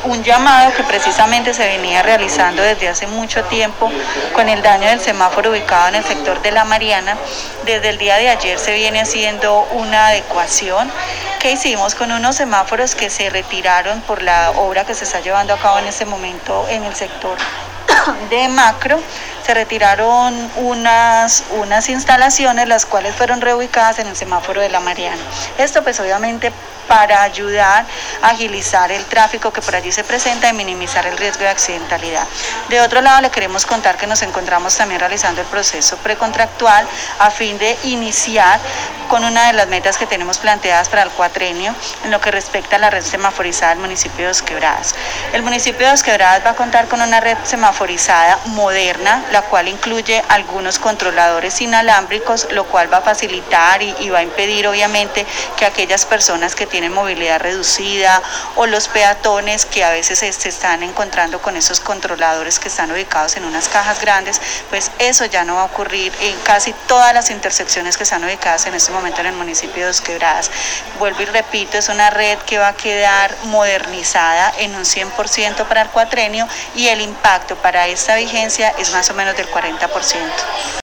un llamado que precisamente se venía realizando desde hace mucho tiempo con el daño del semáforo ubicado en el sector de La Mariana. Desde el día de ayer se viene haciendo una adecuación que hicimos con unos semáforos que se retiraron por la obra que se está llevando a cabo en este momento en el sector de Macro. Se retiraron unas instalaciones, las cuales fueron reubicadas en el semáforo de La Mariana. Esto pues obviamente para ayudar a agilizar el tráfico que por allí se presenta y minimizar el riesgo de accidentalidad. De otro lado, le queremos contar que nos encontramos también realizando el proceso precontractual a fin de iniciar con una de las metas que tenemos planteadas para el cuatrenio en lo que respecta a la red semaforizada del municipio de Dos Quebradas. El municipio de Dos Quebradas va a contar con una red semaforizada moderna, la cual incluye algunos controladores inalámbricos, lo cual va a facilitar y va a impedir obviamente que aquellas personas que tienen movilidad reducida o los peatones que a veces se están encontrando con esos controladores que están ubicados en unas cajas grandes, pues eso ya no va a ocurrir en casi todas las intersecciones que están ubicadas en este momento en el municipio de Dos Quebradas. Vuelvo y repito, es una red que va a quedar modernizada en un 100% para el cuatrenio y el impacto para esta vigencia es más o menos del 40%.